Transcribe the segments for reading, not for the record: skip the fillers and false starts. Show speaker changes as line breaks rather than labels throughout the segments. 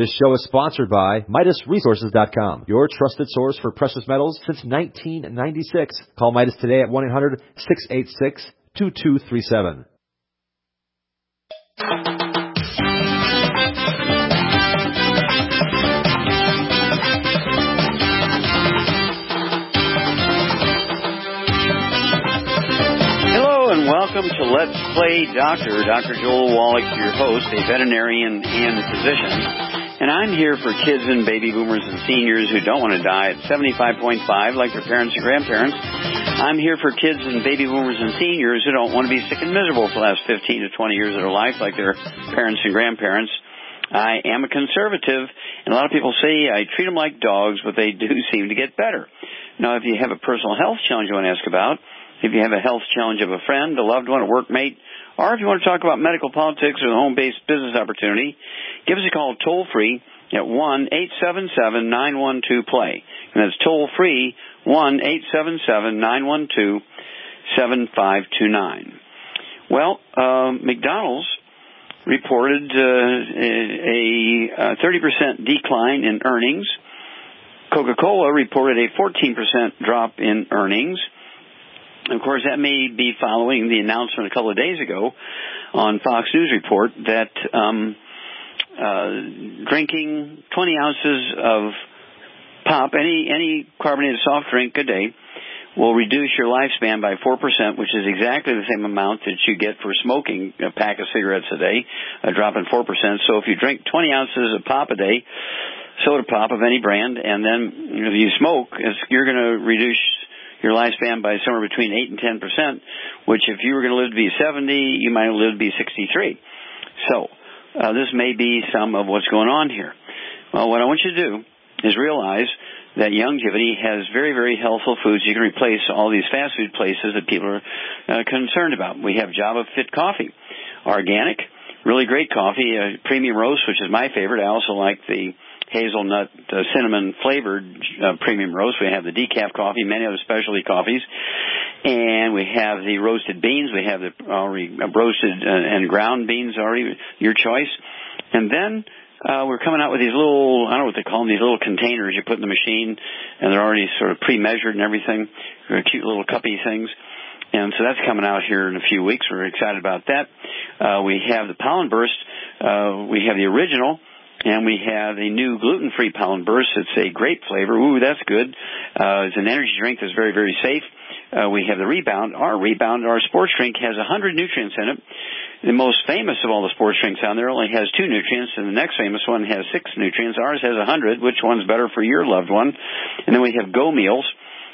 This show is sponsored by MidasResources.com, your trusted source for precious metals since 1996. Call Midas today at 1-800-686-2237.
And welcome to Let's Play Doctor. Dr. Joel Wallach, your host, a veterinarian and physician. And I'm here for kids and baby boomers and seniors who don't want to die at 75.5 like their parents and grandparents. I'm here for kids and baby boomers and seniors who don't want to be sick and miserable for the last 15 to 20 years of their life like their parents and grandparents. I am a conservative, and a lot of people say I treat them like dogs, but they do seem to get better. Now, if you have a personal health challenge you want to ask about, if you have a health challenge of a friend, a loved one, a workmate, or if you want to talk about medical politics or the home-based business opportunity, give us a call toll-free at 1-877-912-PLAY. And that's toll-free, 1-877-912-7529. Well, McDonald's reported a 30% decline in earnings. Coca-Cola reported a 14% drop in earnings. Of course, that may be following the announcement a couple of days ago on Fox News Report that drinking 20 ounces of pop, any carbonated soft drink a day, will reduce your lifespan by 4%, which is exactly the same amount that you get for smoking a pack of cigarettes a day, a drop in 4%. So if you drink 20 ounces of pop a day, soda pop of any brand, and then if you smoke, you're going to reduce your lifespan by somewhere between 8 and 10%, which if you were going to live to be 70, you might live to be 63. So this may be some of what's going on here. Well, what I want you to do is realize that Youngevity has very, very healthful foods. You can replace all these fast food places that people are concerned about. We have Java Fit Coffee, organic, really great coffee, premium roast, which is my favorite. I also like the hazelnut cinnamon flavored premium roast. We have the decaf coffee, many other specialty coffees, and we have the roasted beans. We have the already roasted and ground beans already, your choice. And then we're coming out with these little, I don't know what they call them, these little containers you put in the machine, and they're already sort of pre-measured and everything. They're cute little cuppy things. And so that's coming out here in a few weeks. We're excited about that. We have the Pollen Burst. We have the original. And we have a new gluten-free Pollen Burst. It's a grape flavor. Ooh, that's good. It's an energy drink that's very, very safe. We have the Rebound. Our sports drink has 100 nutrients in it. The most famous of all the sports drinks out there only has 2 nutrients, and the next famous one has 6 nutrients. Ours has 100. Which one's better for your loved one? And then we have Go Meals,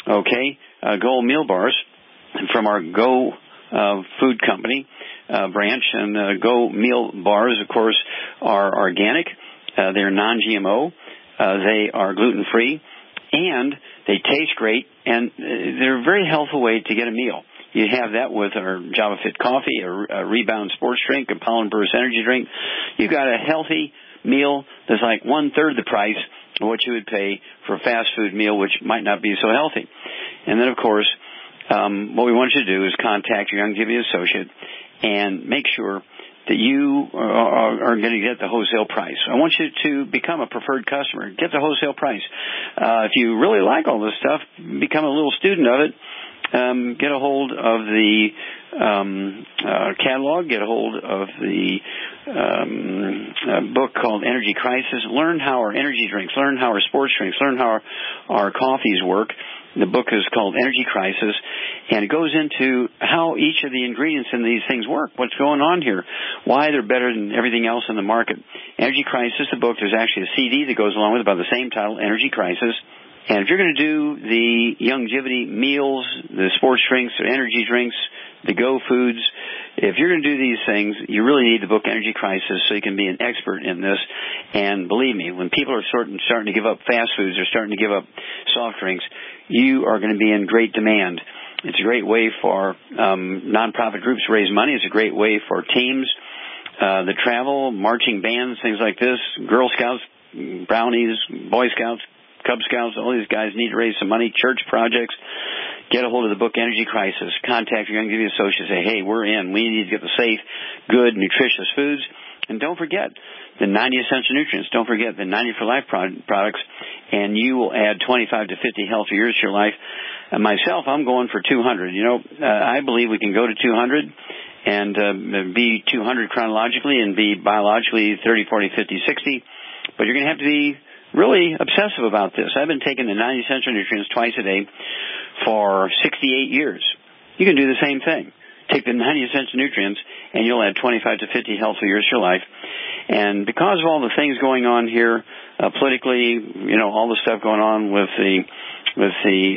Go Meal Bars from our Go Food Company branch. And Go Meal Bars, of course, are organic. They're non-GMO, they are gluten-free, and they taste great, and they're a very healthful way to get a meal. You have that with our Java Fit Coffee, a Rebound sports drink, a Pollen Burst energy drink. You've got a healthy meal that's like 1/3 the price of what you would pay for a fast food meal, which might not be so healthy. And then, of course, what we want you to do is contact your Youngevity associate and make sure that you are going to get the wholesale price. I want you to become a preferred customer. Get the wholesale price. If you really like all this stuff, become a little student of it. Get a hold of the catalog. Get a hold of the book called Energy Crisis. Learn how our energy drinks, learn how our sports drinks, learn how our coffees work. The book is called Energy Crisis, and it goes into how each of the ingredients in these things work, what's going on here, why they're better than everything else in the market. Energy Crisis, the book, there's actually a CD that goes along with it by the same title, Energy Crisis. And if you're going to do the Youngevity meals, the sports drinks, the energy drinks, the Go Foods, if you're going to do these things, you really need the book Energy Crisis so you can be an expert in this. And believe me, when people are starting to give up fast foods, they're starting to give up soft drinks, you are going to be in great demand. It's a great way for nonprofit groups to raise money. It's a great way for teams, the travel, marching bands, things like this, Girl Scouts, Brownies, Boy Scouts, Cub Scouts, all these guys need to raise some money, church projects. Get a hold of the book Energy Crisis. Contact your Youngevity associate. Say, hey, we're in. We need to get the safe, good, nutritious foods. And don't forget the 90 essential nutrients. Don't forget the 90 for Life products, and you will add 25 to 50 healthy years to your life. Myself, I'm going for 200. I believe we can go to 200 and be 200 chronologically and be biologically 30, 40, 50, 60. But you're going to have to be really obsessive about this. I've been taking the 90 essential nutrients twice a day for 68 years. You can do the same thing. Take the 90 essential nutrients, and you'll add 25 to 50 healthy years to your life. And because of all the things going on here politically, all the stuff going on with the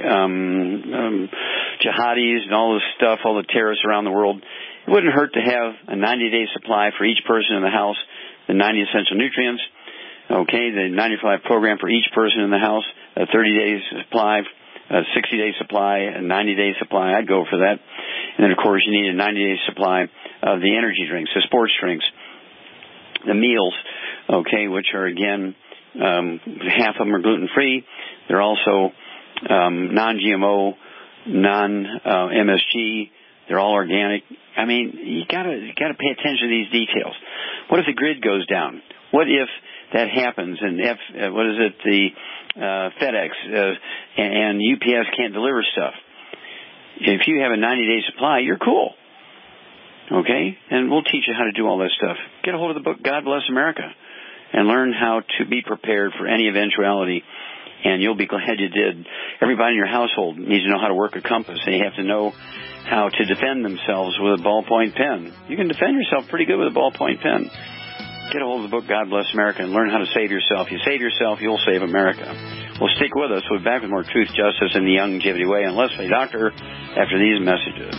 jihadis and all this stuff, all the terrorists around the world, it wouldn't hurt to have a 90-day supply for each person in the house, the 90 essential nutrients, the 90-for-Life program for each person in the house, a 30-day supply, a 60-day supply, a 90-day supply. I'd go for that. And then, of course, you need a 90-day supply of the energy drinks, the sports drinks, the meals, which are, again, half of them are gluten-free. They're also non-GMO, non-MSG. They're all organic. I mean, you gotta pay attention to these details. What if the grid goes down? What if that happens and the FedEx and UPS can't deliver stuff? If you have a 90-day supply, you're cool. Okay? And we'll teach you how to do all that stuff. Get a hold of the book, God Bless America, and learn how to be prepared for any eventuality. And you'll be glad you did. Everybody in your household needs to know how to work a compass. They have to know how to defend themselves with a ballpoint pen. You can defend yourself pretty good with a ballpoint pen. Get a hold of the book, God Bless America, and learn how to save yourself. You save yourself, you'll save America. Well, stick with us. We'll be back with more Truth, Justice, and the Longevity Way on Leslie Doctor after these messages.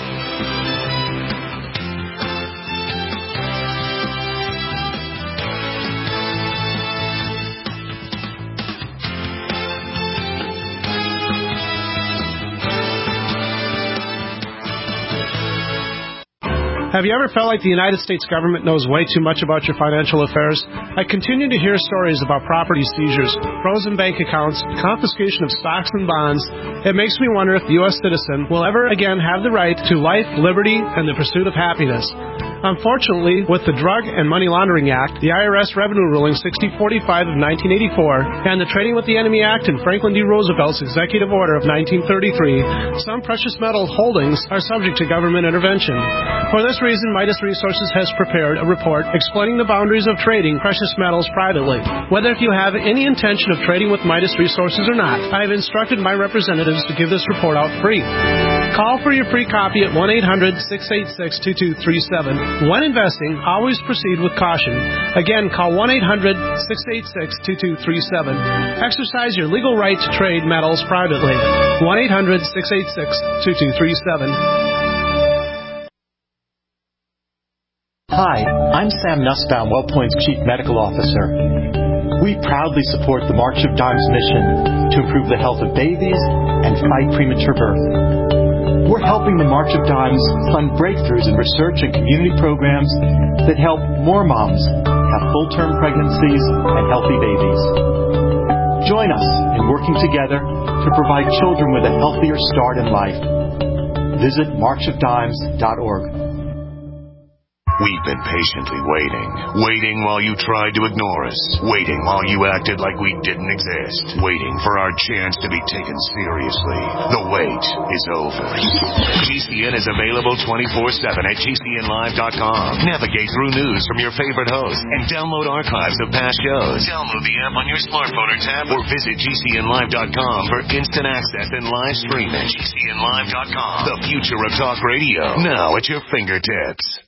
Have you ever felt like the United States government knows way too much about your financial affairs? I continue to hear stories about property seizures, frozen bank accounts, confiscation of stocks and bonds. It makes me wonder if the U.S. citizen will ever again have the right to life, liberty, and the pursuit of happiness. Unfortunately, with the Drug and Money Laundering Act, the IRS Revenue Ruling 6045 of 1984, and the Trading with the Enemy Act and Franklin D. Roosevelt's Executive Order of 1933, some precious metal holdings are subject to government intervention. For this reason, Midas Resources has prepared a report explaining the boundaries of trading precious metals privately. Whether if you have any intention of trading with Midas Resources or not, I have instructed my representatives to give this report out free. Call for your free copy at 1-800-686-2237. When investing, always proceed with caution. Again, call 1-800-686-2237. Exercise your legal right to trade metals privately. 1-800-686-2237.
Hi, I'm Sam Nussbaum, WellPoint's Chief Medical Officer. We proudly support the March of Dimes mission to improve the health of babies and fight premature birth. We're helping the March of Dimes fund breakthroughs in research and community programs that help more moms have full-term pregnancies and healthy babies. Join us in working together to provide children with a healthier start in life. Visit marchofdimes.org.
We've been patiently waiting while you tried to ignore us, waiting while you acted like we didn't exist, waiting for our chance to be taken seriously. The wait is over. GCN is available 24/7 at GCNlive.com. Navigate through news from your favorite hosts and download archives of past shows. Download the app on your smartphone or tab or visit GCNlive.com for instant access and live streaming. GCNlive.com, the future of talk radio, now at your fingertips.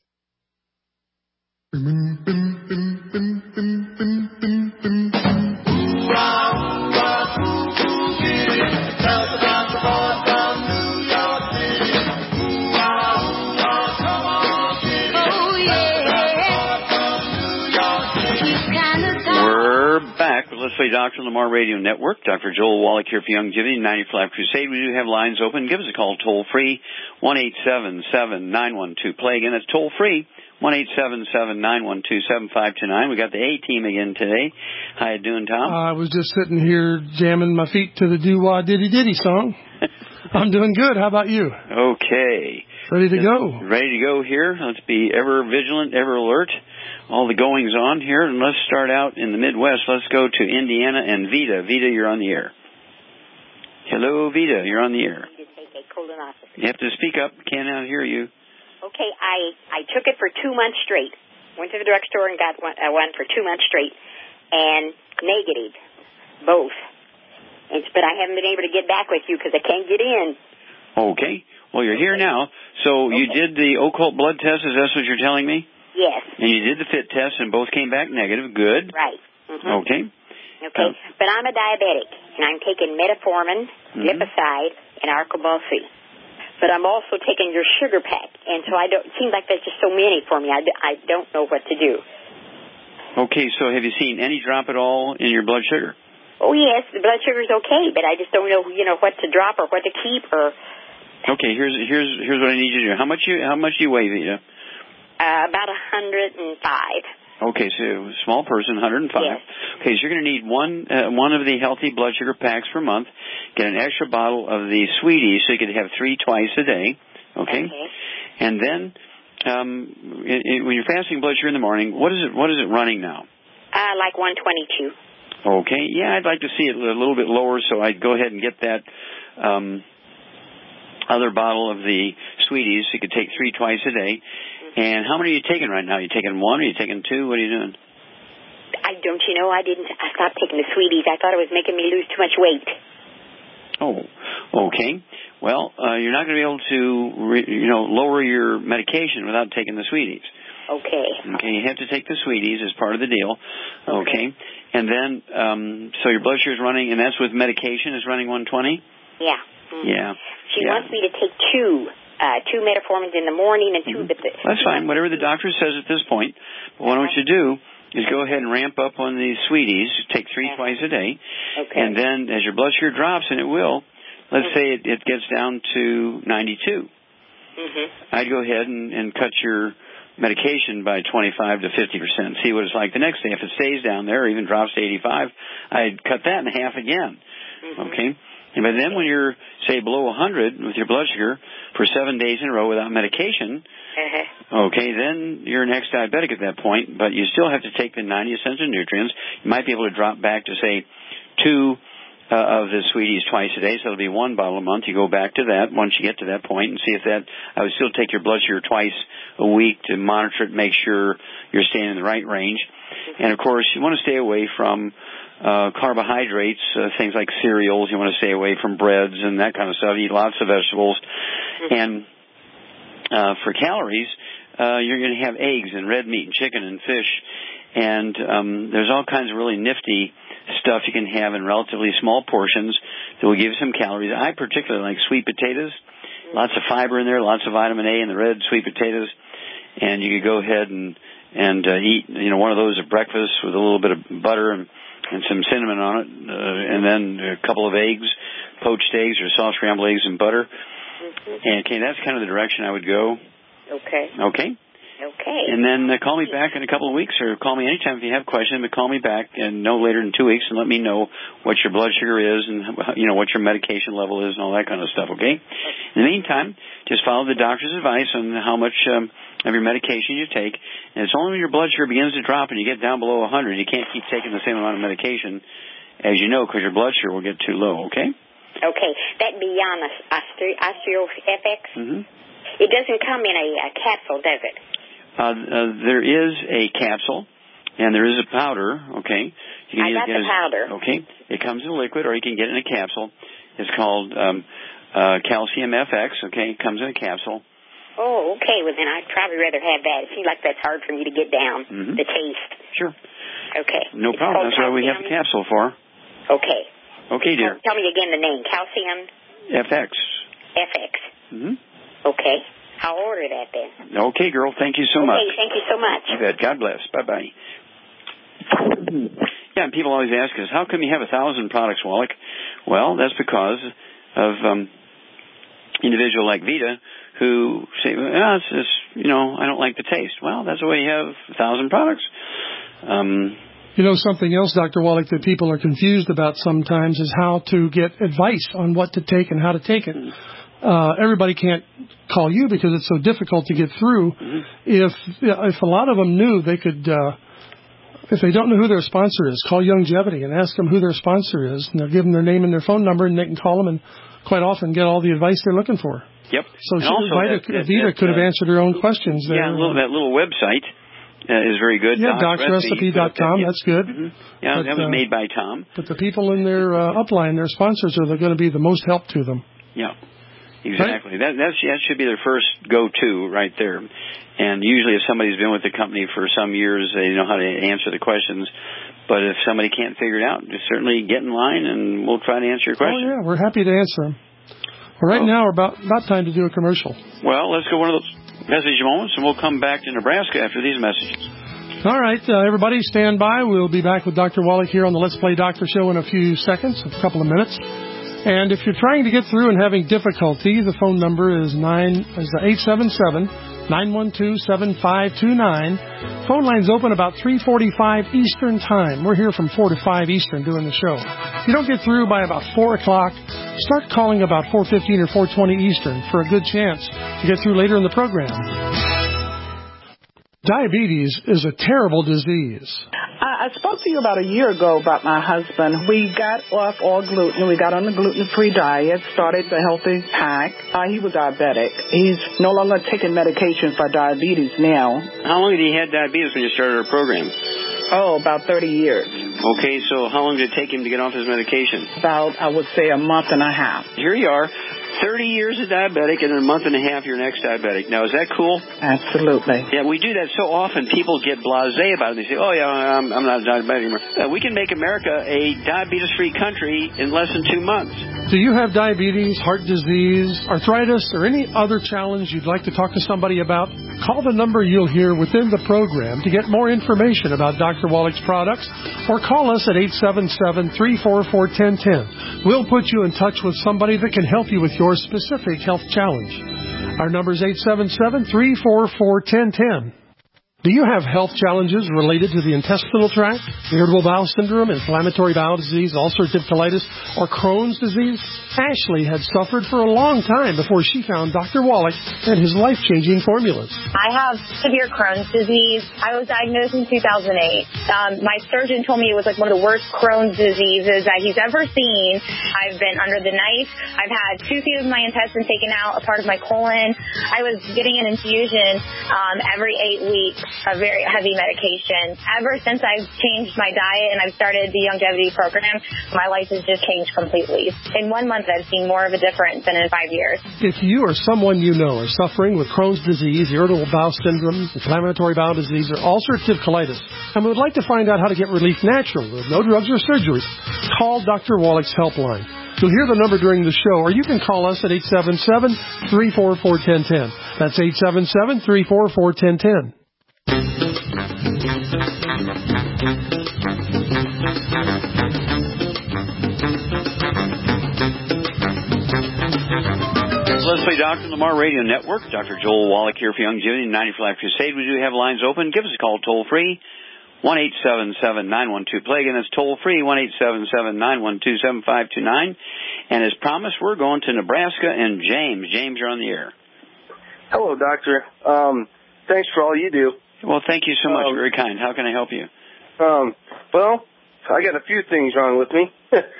We're back with Leslie Doctor on the Lamar Radio Network. Dr. Joel Wallach here for Longevity 90 for Life Crusade. We do have lines open. Give us a call toll free, 1-877-912-PLAY. Again, that's toll free, 1-877-912-7529. We got the A-team again today. How you doing, Tom?
I was just sitting here jamming my feet to the doo-wah diddy-diddy song. I'm doing good. How about you?
Okay.
Ready to go.
Ready to go here. Let's be ever vigilant, ever alert. all the goings on here, and let's start out in the Midwest. Let's go to Indiana and Vita. Vita, you're on the air. Hello, Vita, you're on the air. You have to speak up. Cannot hear you.
Okay, I took it for 2 months straight. Went to the drugstore and got one for 2 months straight, and negative, both. But I haven't been able to get back with you because I can't get in.
Okay. Well, you're here now. So you did the occult blood test. Is that what you're telling me?
Yes.
And you did the FIT test, and both came back negative. Good.
Right. Mm-hmm.
Okay.
Okay. But I'm a diabetic, and I'm taking metformin, Lipocide, and Arcobalsi. But I'm also taking your sugar pack, and so it seems like there's just so many for me. I don't know what to do.
Okay. So have you seen any drop at all in your blood sugar?
Oh yes, the blood sugar's okay, but I just don't know, what to drop or what to keep or.
Okay, here's what I need you to do. How much do you weigh, Vita?
About 105.
Okay, so small person, 105.
Yes.
Okay, so you're going to need one of the healthy blood sugar packs per month. Get an extra bottle of the Sweeties, so you could have 3 twice a day. Okay. And then when you're fasting blood sugar in the morning, what is it running now?
Like 122.
Okay, yeah, I'd like to see it a little bit lower, so I'd go ahead and get that other bottle of the Sweeties. So you could take 3 twice a day. And how many are you taking right now? Are you taking 1? Are you taking 2? What are you doing?
I stopped taking the Sweeties. I thought it was making me lose too much weight.
Oh, okay. Well, you're not going to be able to, lower your medication without taking the Sweeties.
Okay.
Okay, you have to take the Sweeties as part of the deal. Okay. And then, so your blood sugar is running, and that's with medication, is running 120?
Yeah.
Yeah.
She wants me to take 2 metformins in the morning and 2
That's fine, whatever the doctor says at this point. But what I want you to do is go ahead and ramp up on the Sweeties, take 3 twice a day.
Okay.
And then as your blood sugar drops, and it will, let's say it gets down to 92. I'd go ahead and cut your medication by 25 to 50%. See what it's like the next day. If it stays down there or even drops to 85, I'd cut that in half again. Okay? And by then when you're, say, below 100 with your blood sugar for 7 days in a row without medication, okay, then you're an ex-diabetic at that point, but you still have to take the 90 essential nutrients. You might be able to drop back to, say, 2 of the Sweeties twice a day, so it'll be 1 bottle a month. You go back to that once you get to that point and see if that, I would still take your blood sugar twice a week to monitor it, make sure you're staying in the right range. And, of course, you want to stay away from carbohydrates, things like cereals. You want to stay away from breads and that kind of stuff. Eat lots of vegetables. And for calories, you're going to have eggs and red meat and chicken and fish. And there's all kinds of really nifty stuff you can have in relatively small portions that will give you some calories. I particularly like sweet potatoes. Lots of fiber in there, lots of vitamin A in the red sweet potatoes. And you could go ahead and eat, one of those at breakfast with a little bit of butter and some cinnamon on it, and then a couple of eggs, poached eggs or soft scrambled eggs and butter. And okay, that's kind of the direction I would go. Okay. And then call me back in a couple of weeks, or call me anytime if you have questions, but call me back and no later than 2 weeks and let me know what your blood sugar is and, what your medication level is and all that kind of stuff, okay? In the meantime, just follow the doctor's advice on how much of your medication you take. And it's only when your blood sugar begins to drop and you get down below 100, you can't keep taking the same amount of medication, as you know, because your blood sugar will get too low, okay?
Okay. That Beyond OsteoFX, it doesn't come in a capsule, does it?
There is a capsule, and there is a powder, okay? You can
I got the powder.
Okay. It comes in a liquid, or you can get it in a capsule. It's called Calcium FX, okay? It comes in a capsule.
Oh, okay. Well, then I'd probably rather have that. It seems like that's hard for me to get down, the taste.
Sure.
Okay.
No problem. That's what we have the capsule for.
Okay.
Okay, dear.
Tell me again the name. Calcium?
FX.
FX. Okay. I'll order that then.
Okay, girl. Thank you so much.
Okay, thank you so much.
You bet. God bless. Bye-bye. Yeah, and people always ask us, how come you have 1,000 products, Wallach? Well, that's because of individual like Vita who say, it's just, I don't like the taste. Well, that's the way you have 1,000 products.
Something else, Dr. Wallach, that people are confused about sometimes is how to get advice on what to take and how to take it.
everybody can't call you because it's so difficult to get through.
Mm-hmm.
If a lot of them knew, they could, if they don't know who their sponsor is, call Youngevity and ask them who their sponsor is, and they'll give them their name and their phone number, and they can call them and quite often get all the advice they're looking for.
Yep.
So Vita could have answered her own questions there.
Yeah, that little website is very good.
Yeah, DocRecipe.com. That's good.
Mm-hmm. Yeah, that was made by Tom.
But the people in their upline, their sponsors, are going to be the most help to them.
Yeah, exactly. Right? That should be their first go-to right there. And usually if somebody's been with the company for some years, they know how to answer the questions. But if somebody can't figure it out, just certainly get in line and we'll try to answer your question.
Oh, yeah, we're happy to answer them. Well, right now, we're about time to do a commercial.
Well, let's go one of those message moments, and we'll come back to Nebraska after these messages.
All right, everybody, stand by. We'll be back with Dr. Wallach here on the Let's Play Doctor Show in a few seconds, a couple of minutes. And if you're trying to get through and having difficulty, the phone number is 877-912-7529. Phone line's open about 3:45 Eastern Time. We're here from 4 to 5 Eastern doing the show. If you don't get through by about 4 o'clock, start calling about 4:15 or 4:20 Eastern for a good chance to get through later in the program. Diabetes is a terrible disease.
I spoke to you about a year ago about my husband. We got off all gluten. We got on the gluten-free diet, started the healthy pack. He was diabetic. He's no longer taking medication for diabetes now.
How long had he had diabetes when you started our program?
Oh, about 30 years.
Okay, so how long did it take him to get off his medication?
About, I would say, a month and a half.
Here you are, 30 years a diabetic, and in a month and a half you're next diabetic. Now, is that cool?
Absolutely.
Yeah, we do that so often. People get blasé about it. They say, oh, yeah, I'm not a diabetic anymore. We can make America a diabetes-free country in less than 2 months.
Do you have diabetes, heart disease, arthritis, or any other challenge you'd like to talk to somebody about? Call the number you'll hear within the program to get more information about Dr. Wallach's products, or call us at 877-344-1010. We'll put you in touch with somebody that can help you with your specific health challenge. Our number is 877-344-1010. Do you have health challenges related to the intestinal tract, irritable bowel syndrome, inflammatory bowel disease, ulcerative colitis, or Crohn's disease? Ashley had suffered for a long time before she found Dr. Wallach and his life-changing formulas.
I have severe Crohn's disease. I was diagnosed in 2008. My surgeon told me it was like one of the worst Crohn's diseases that he's ever seen. I've been under the knife. I've had 2 feet of my intestine taken out, a part of my colon. I was getting an infusion every 8 weeks. A very heavy medication. Ever since I've changed my diet and I've started the Youngevity program, my life has just changed completely. In 1 month, I've seen more of a difference than in 5 years.
If you or someone you know are suffering with Crohn's disease, irritable bowel syndrome, inflammatory bowel disease, or ulcerative colitis, and would like to find out how to get relief naturally with no drugs or surgeries, call Dr. Wallach's helpline. You'll hear the number during the show, or you can call us at 877-344-1010. That's 877-344-1010.
Let's Play Dr. Lamar Radio Network. Dr. Joel Wallach here for Youngevity and 90 for Life Crusade. We do have lines open. Give us a call toll-free, 1-877-912-PLAY. Again, that's toll-free, 1-877-912-7529. And as promised, we're going to Nebraska and James. James, you're on the air.
Hello, Doctor. Thanks for all you do.
Well, thank you so much. Very kind. How can I help you?
Well, I got a few things wrong with me.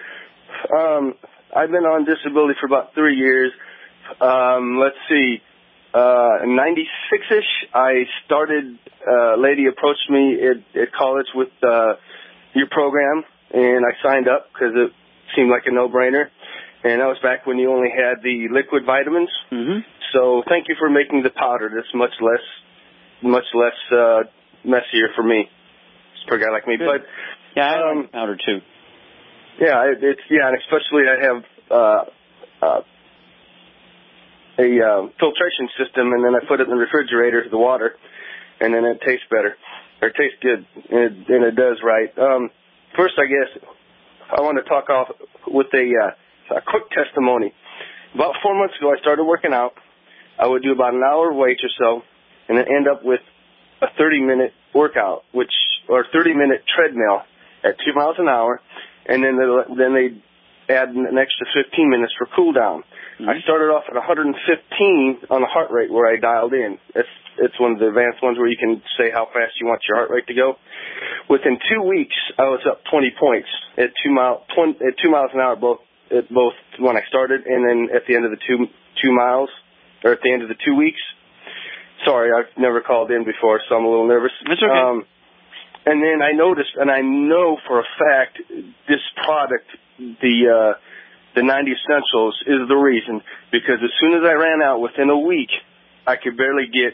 I've been on disability for about 3 years. Let's see. In 96-ish, I started, a lady approached me at college with your program, and I signed up because it seemed like a no-brainer. And that was back when you only had the liquid vitamins.
Mm-hmm.
So thank you for making the powder. That's much less messier for me, for a guy like me.
Good.
But
yeah, I like powder too.
Yeah, and especially I have a filtration system, and then I put it in the refrigerator, the water, and then it tastes better. Or it tastes good, and it does right. First, I guess I want to talk off with a quick testimony. About 4 months ago, I started working out. I would do about an hour weights or so, and then end up with a 30-minute workout, or 30-minute treadmill at 2 miles an hour, and then they add an extra 15 minutes for cool down. I started off at 115 on the heart rate where I dialed in. It's one of the advanced ones where you can say how fast you want your heart rate to go. Within 2 weeks, I was up 20 points at 2 miles an hour, both when I started and then at the end of the 2 miles, or at the end of the 2 weeks. Sorry, I've never called in before, so I'm a little nervous.
That's okay.
And then I noticed, and I know for a fact, this product, the 90 Essentials, is the reason, because as soon as I ran out, within a week, I could barely get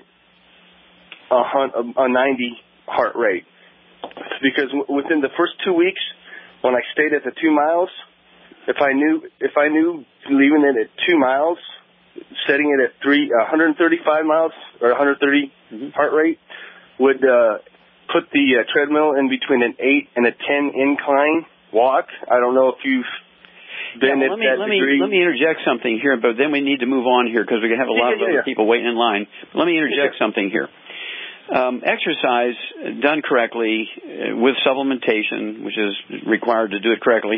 a 90 heart rate. Because within the first 2 weeks, when I stayed at the 2 miles, if I knew leaving it at 2 miles, setting it at 135 miles or 130 heart rate would put the treadmill in between an 8 and a 10 incline walk. I don't know if you've been at that degree.
Let me interject something here, but then we need to move on here because we're going to have a lot of other people waiting in line. Let me interject something here. Exercise done correctly with supplementation, which is required to do it correctly,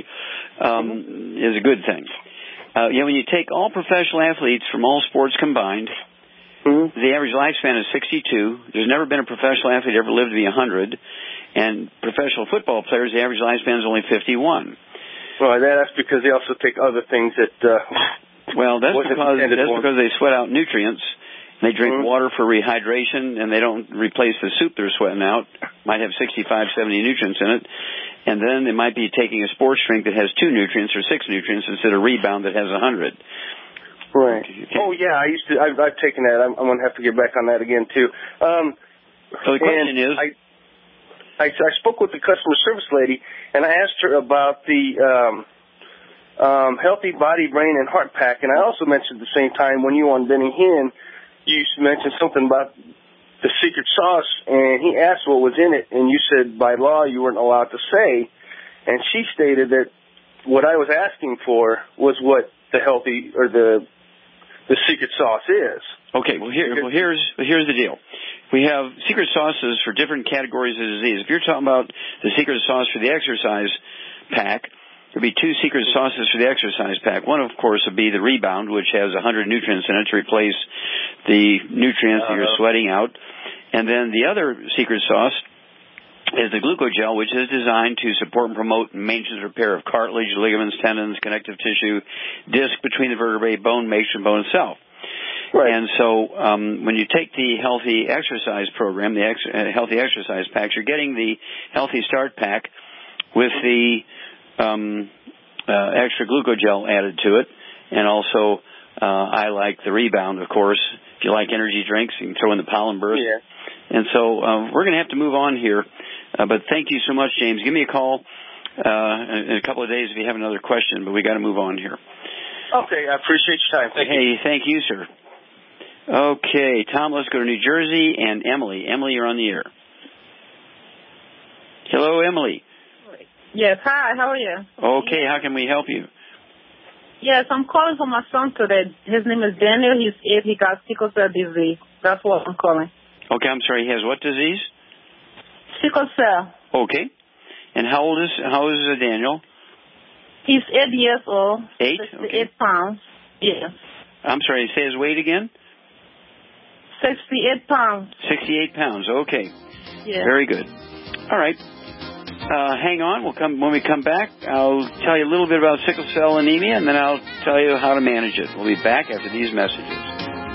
is a good thing. When you take all professional athletes from all sports combined, the average lifespan is 62. There's never been a professional athlete ever lived to be 100. And professional football players, the average lifespan is only 51.
Well, that's because they also take other things that...
that's because they sweat out nutrients. They drink water for rehydration, and they don't replace the soup they're sweating out. Might have 65, 70 nutrients in it. And then they might be taking a sports drink that has 2 nutrients or 6 nutrients instead of Rebound that has 100.
Right. Oh, yeah, I've taken that. I'm going to have to get back on that again, too.
So the question is...
I spoke with the customer service lady, and I asked her about the Healthy Body, Brain, and Heart Pack, and I also mentioned at the same time when you were on Benny Hinn, you mentioned something about the secret sauce, and he asked what was in it, and you said by law you weren't allowed to say, and she stated that what I was asking for was what the healthy or the secret sauce is.
Okay, here's the deal. We have secret sauces for different categories of disease. If you're talking about the secret sauce for the exercise pack, there'll be 2 secret sauces for the exercise pack. One, of course, would be the Rebound, which has 100 nutrients in it to replace the nutrients that you're sweating out. And then the other secret sauce is the Glucogel, which is designed to support and promote maintenance repair of cartilage, ligaments, tendons, connective tissue, disc between the vertebrae, bone, matrix, and bone itself. Right. And so when you take the Healthy Exercise program, the Healthy Exercise packs, you're getting the Healthy Start pack with the extra Glucogel added to it. And also I like the Rebound, of course. If you like energy drinks, you can throw in the Pollen Burst. Yeah. And so we're going to have to move on here. But thank you so much, James. Give me a call in a couple of days if you have another question, but we got to move on here.
Okay, I appreciate your time. Thank you.
Thank you, sir. Okay, Tom, let's go to New Jersey and Emily. Emily, you're on the air. Hello, Emily.
Yes, hi, how are you?
Okay, how can we help you?
Yes, I'm calling for my son today. His name is Daniel. He's 8. He got sickle cell disease. That's what I'm calling.
Okay, I'm sorry. He has what disease?
Sickle cell.
Okay. And how old is Daniel?
He's 8 years old.
8?
68 pounds. Yes.
I'm sorry, say his weight again?
68 pounds.
68 pounds, okay.
Yeah.
Very good. All right. Hang on. When we come back, I'll tell you a little bit about sickle cell anemia, and then I'll tell you how to manage it. We'll be back after these messages.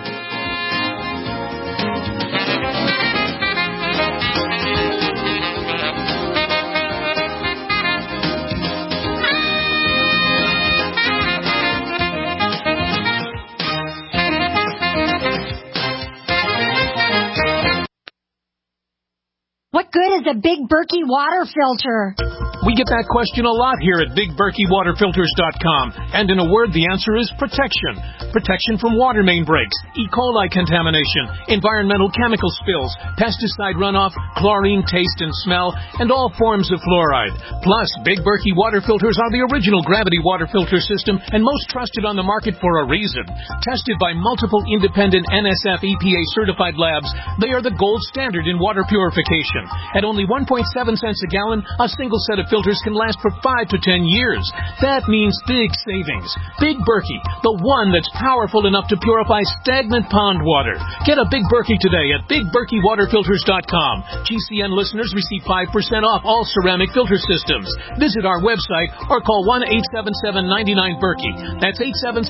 What good is a Big Berkey water filter?
We get that question a lot here at BigBerkeyWaterFilters.com. And in a word, the answer is protection. Protection from water main breaks, E. coli contamination, environmental chemical spills, pesticide runoff, chlorine taste and smell, and all forms of fluoride. Plus, Big Berkey water filters are the original gravity water filter system and most trusted on the market for a reason. Tested by multiple independent NSF EPA certified labs, they are the gold standard in water purification. At only 1.7 cents a gallon, a single set of filters can last for 5 to 10 years. That means big savings. Big Berkey, the one that's powerful enough to purify stagnant pond water. Get a Big Berkey today at BigBerkeyWaterFilters.com. GCN listeners receive 5% off all ceramic filter systems. Visit our website or call 1-877-99-BERKEY. That's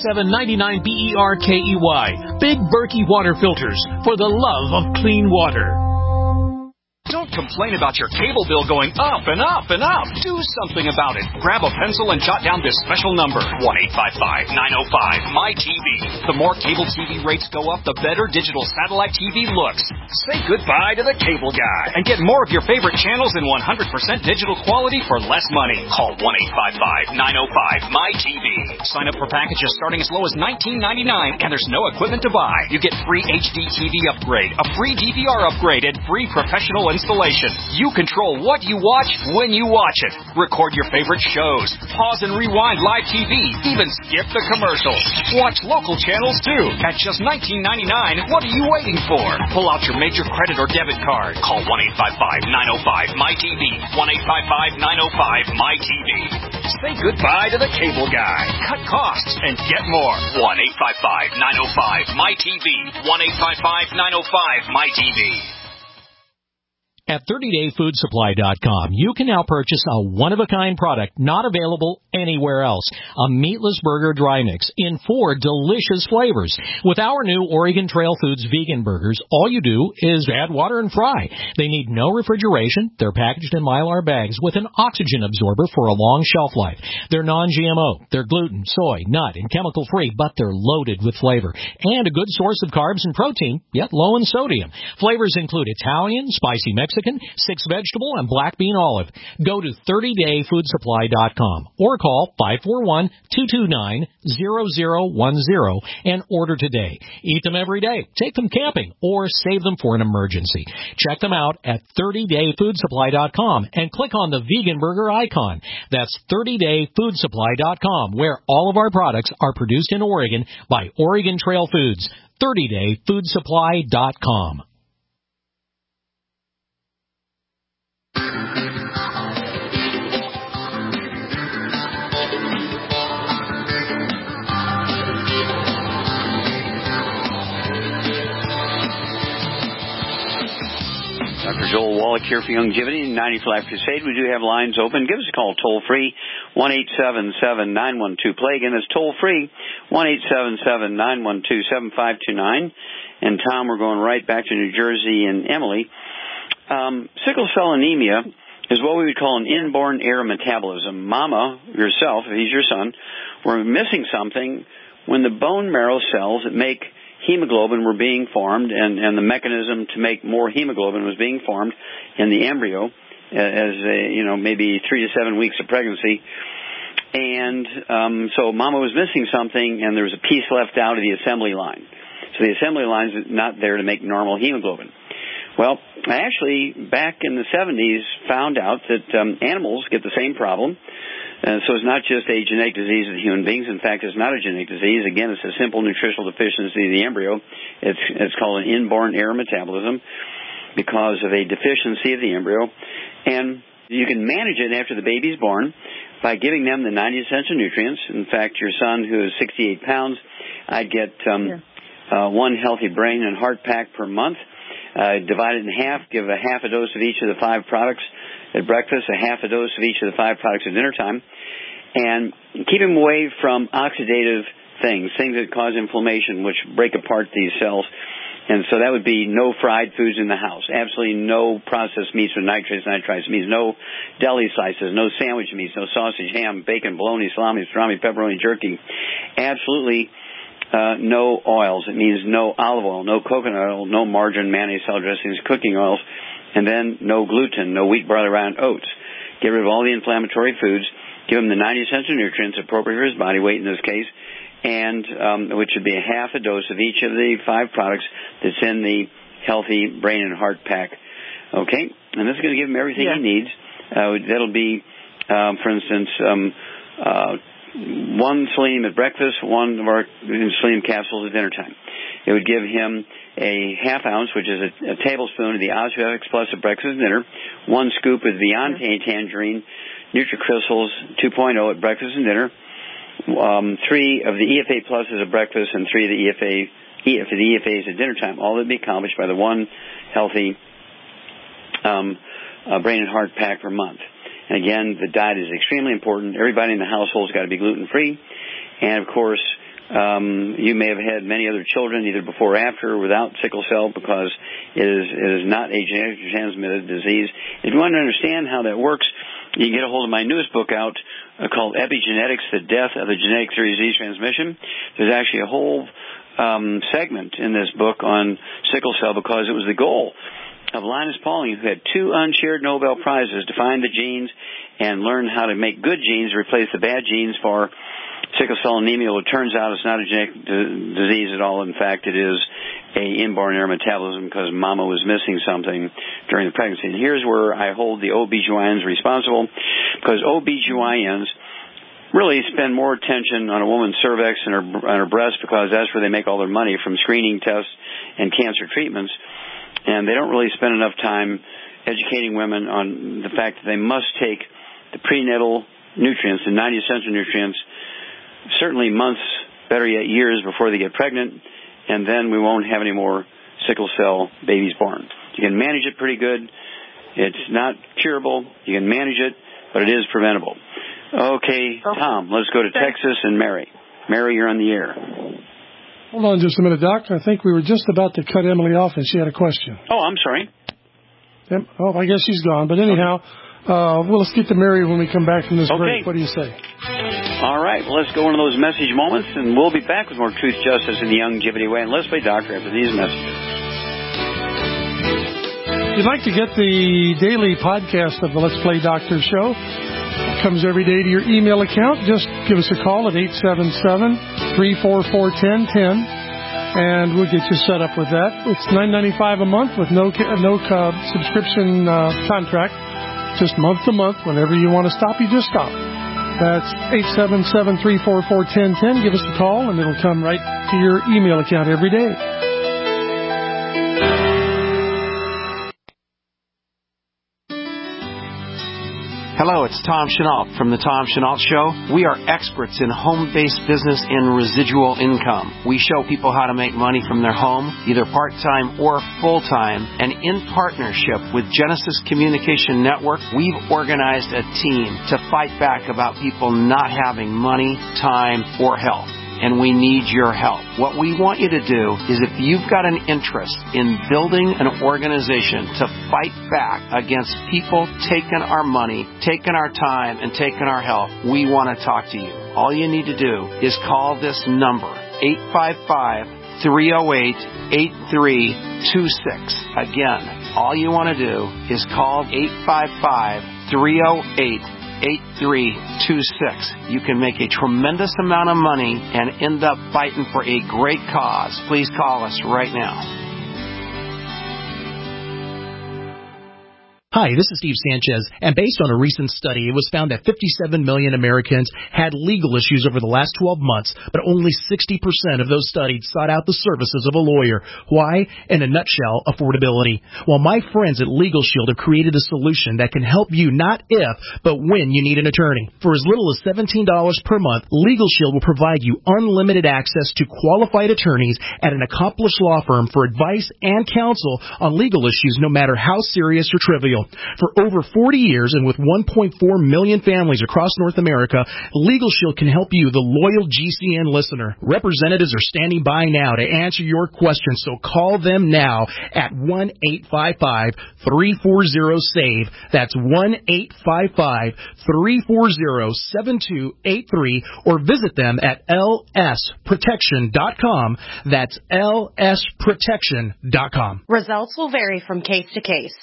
877-99-BERKEY. Big Berkey Water Filters, for the love of clean water.
Don't complain about your cable bill going up and up and up. Do something about it. Grab a pencil and jot down this special number, 1-855-905-MY-TV. The more cable TV rates go up, the better digital satellite TV looks. Say goodbye to the cable guy and get more of your favorite channels in 100% digital quality for less money. Call 1-855-905-MY-TV. Sign up for packages starting as low as $19.99, and there's no equipment to buy. You get free HD TV upgrade, a free DVR upgrade, and free professional installation. You control what you watch when you watch it. Record your favorite shows. Pause and rewind live TV. Even skip the commercials. Watch local channels too. At just $19.99, what are you waiting for? Pull out your major credit or debit card. Call 1-855-905-MY-TV. 1-855-905-MY-TV. Say goodbye to the cable guy. Cut costs and get more. 1-855-905-MY-TV. 1-855-905-MY-TV.
At 30dayfoodsupply.com, you can now purchase a one-of-a-kind product not available anywhere else. A meatless burger dry mix in 4 delicious flavors. With our new Oregon Trail Foods vegan burgers, all you do is add water and fry. They need no refrigeration. They're packaged in Mylar bags with an oxygen absorber for a long shelf life. They're non-GMO. They're gluten, soy, nut, and chemical-free, but they're loaded with flavor. And a good source of carbs and protein, yet low in sodium. Flavors include Italian, spicy Mexican, 6 vegetable, and black bean olive. Go to 30dayfoodsupply.com or call 541-229-0010 and order today. Eat them every day, take them camping, or save them for an emergency. Check them out at 30dayfoodsupply.com and click on the vegan burger icon. That's 30dayfoodsupply.com, where all of our products are produced in Oregon by Oregon Trail Foods. 30dayfoodsupply.com.
Dr. Joel Wallach here for Youngevity and 90 for Life Crusade. We do have lines open. Give us a call toll-free, 1-877-912-PLAY. Again, that's toll-free, 1-877-912-7529. And, Tom, we're going right back to New Jersey and Emily. Sickle cell anemia is what we would call an inborn error metabolism. Mama, yourself, if he's your son, were missing something when the bone marrow cells that make hemoglobin were being formed, and the mechanism to make more hemoglobin was being formed in the embryo as maybe 3 to 7 weeks of pregnancy. And so Mama was missing something, and there was a piece left out of the assembly line. So the assembly line is not there to make normal hemoglobin. Well, I actually, back in the 70s, found out that animals get the same problem. So it's not just a genetic disease of human beings. In fact, it's not a genetic disease. Again, it's a simple nutritional deficiency of the embryo. It's called an inborn error metabolism because of a deficiency of the embryo. And you can manage it after the baby's born by giving them the 90 essential nutrients. In fact, your son, who is 68 pounds, I'd get one healthy brain and heart pack per month. Divide it in half, give a half a dose of each of the 5 products at breakfast, a half a dose of each of the 5 products at dinner time, and keep him away from oxidative things that cause inflammation, which break apart these cells. And so that would be no fried foods in the house, absolutely no processed meats with nitrates, nitrites meats, no deli slices, no sandwich meats, no sausage, ham, bacon, bologna, salami, pastrami, pepperoni, jerky. Absolutely no oils. It means no olive oil, no coconut oil, no margarine, mayonnaise, salad dressings, cooking oils, and then no gluten, no wheat, barley, rye, and oats. Get rid of all the inflammatory foods. Give him the 90 essential nutrients appropriate for his body weight in this case, and which would be a half a dose of each of the 5 products that's in the healthy brain and heart pack. Okay? And this is going to give him everything he needs. That'll be, for instance, 1 selenium at breakfast, 1 of our selenium capsules at dinner time. It would give him a half ounce, which is a tablespoon of the Osmodex Plus at breakfast and dinner, 1 scoop of the Beyond Tangerine, NutriCrystals 2.0 at breakfast and dinner. 3 of the EFA Pluses at breakfast and 3 of the EFAs at dinner time. All that be accomplished by the one healthy brain and heart pack per month. And again, the diet is extremely important. Everybody in the household's got to be gluten-free. And, of course, you may have had many other children, either before or after, without sickle cell, because it is not a genetically transmitted disease. If you want to understand how that works, you can get a hold of my newest book out called Epigenetics, The Death of the Genetic Theory of Disease Transmission. There's actually a whole segment in this book on sickle cell because it was the goal of Linus Pauling, who had 2 unshared Nobel Prizes, to find the genes and learn how to make good genes to replace the bad genes for sickle cell anemia. Well, it turns out it's not a genetic disease at all. In fact, it is an inborn error metabolism because mama was missing something during the pregnancy. And here's where I hold the OBGYNs responsible, because OBGYNs really spend more attention on a woman's cervix and her breast, because that's where they make all their money from screening tests and cancer treatments. And they don't really spend enough time educating women on the fact that they must take the prenatal nutrients, the 90 essential nutrients, certainly months, better yet years before they get pregnant, and then we won't have any more sickle cell babies born. You can manage it pretty good. It's not curable. You can manage it, but it is preventable. Okay, Tom, let's go to Texas and Mary. Mary, you're on the air.
Hold on just a minute, Doc. I think we were just about to cut Emily off, and she had a question.
Oh, I'm sorry.
Oh, I guess she's gone. But anyhow, let's get to Mary when we come back from this break. What do you say?
All right, well, let's go into those message moments, and we'll be back with more Truth, Justice, and the Youngevity Way. And let's play Doctor after these messages.
If you'd like to get the daily podcast of the Let's Play Doctor show, it comes every day to your email account. Just give us a call at 877-344-1010, and we'll get you set up with that. It's $9.95 a month with no subscription contract. Just month to month. Whenever you want to stop, you just stop. That's 877-344-1010. Give us a call, and it'll come right to your email account every day.
Hello, it's Tom Chenault from The Tom Chenault Show. We are experts in home-based business and residual income. We show people how to make money from their home, either part-time or full-time. And in partnership with Genesis Communication Network, we've organized a team to fight back about people not having money, time, or health. And we need your help. What we want you to do is, if you've got an interest in building an organization to fight back against people taking our money, taking our time, and taking our health, we want to talk to you. All you need to do is call this number, 855-308-8326. Again, all you want to do is call 855-308-8326. You can make a tremendous amount of money and end up fighting for a great cause. Please call us right now.
Hi, this is Steve Sanchez, and based on a recent study, it was found that 57 million Americans had legal issues over the last 12 months, but only 60% of those studied sought out the services of a lawyer. Why? In a nutshell, affordability. Well, my friends at Legal Shield have created a solution that can help you not if, but when you need an attorney. For as little as $17 per month, Legal Shield will provide you unlimited access to qualified attorneys at an accomplished law firm for advice and counsel on legal issues, no matter how serious or trivial. For over 40 years and with 1.4 million families across North America, Legal Shield can help you, the loyal GCN listener. Representatives are standing by now to answer your questions, so call them now at 1-855-340-SAVE. That's 1-855-340-7283, or visit them at lsprotection.com. That's lsprotection.com.
Results will vary from case to case.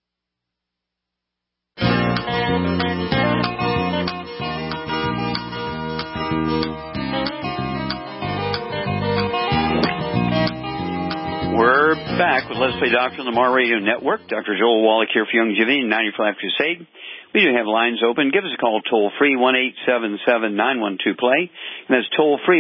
We're back with Let's Play Doctor on the Mar Radio Network. Dr. Joel Wallach here for Youngevity and 95 Crusade. We do have lines open. Give us a call toll-free, 1-877-912-PLAY. And that's toll-free,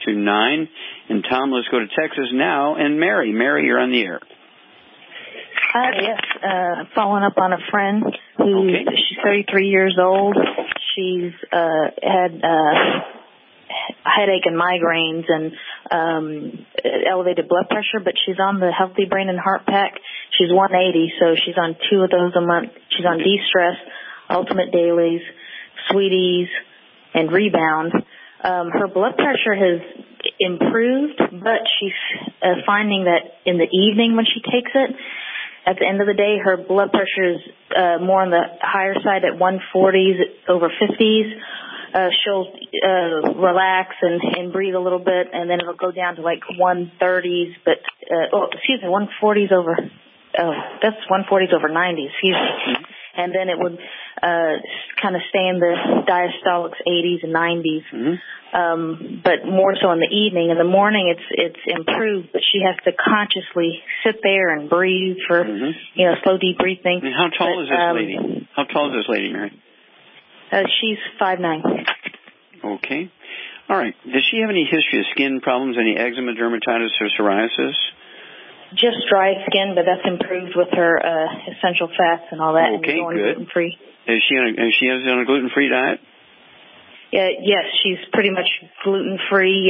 1-877-912-7529. And Tom, let's go to Texas now. And Mary, you're on the air.
Yes. Following up on a friend she's 33 years old. She's had headache and migraines and elevated blood pressure, but she's on the Healthy Brain and Heart Pack. She's 180, so she's on 2 of those a month. She's on De-Stress, Ultimate Dailies, Sweeties, and Rebound. Her blood pressure has improved, but she's finding that in the evening when she takes it, at the end of the day, her blood pressure is more on the higher side at 140s over 50s. She'll relax and breathe a little bit, and then it'll go down to like 130s, but 140s over. That's 140s over 90s. Excuse me. And then it would kind of stay in the diastolics 80s and 90s, but more so in the evening. In the morning, it's improved, but she has to consciously sit there and breathe for slow deep breathing.
And how tall is this lady? How tall is this lady, Mary?
She's 5'9".
Okay. All right. Does she have any history of skin problems, any eczema, dermatitis, or psoriasis?
Just dry skin, but that's improved with her essential fats and all that.
Okay,
and going
good.
Gluten-free.
Is she on a gluten-free diet?
Yes, she's pretty much gluten-free.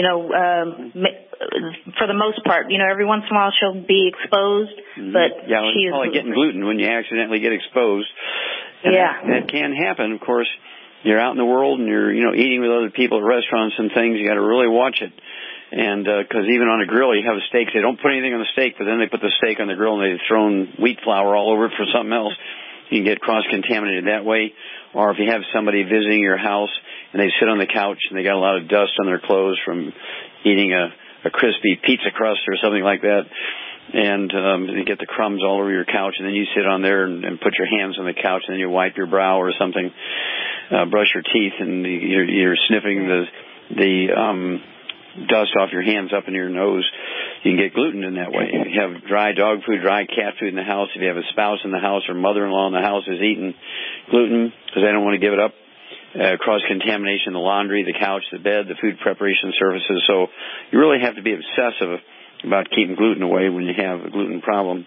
For the most part. Every once in a while she'll be exposed, but
she is call it getting gluten when you accidentally get exposed. And that can happen, of course. You're out in the world and you're eating with other people at restaurants and things. You got to really watch it. And because even on a grill, you have a steak. They don't put anything on the steak, but then they put the steak on the grill and they've thrown wheat flour all over it for something else. You can get cross-contaminated that way. Or if you have somebody visiting your house and they sit on the couch and they got a lot of dust on their clothes from eating a crispy pizza crust or something like that, and you get the crumbs all over your couch, and then you sit on there and put your hands on the couch, and then you wipe your brow or something, brush your teeth, and you're sniffing the dust off your hands up in your nose. You can get gluten in that way. If you have dry dog food, dry cat food in the house, if you have a spouse in the house or mother-in-law in the house is eating gluten because they don't want to give it up, cross-contamination in the laundry, the couch, the bed, the food preparation surfaces. So you really have to be obsessive about keeping gluten away when you have a gluten problem.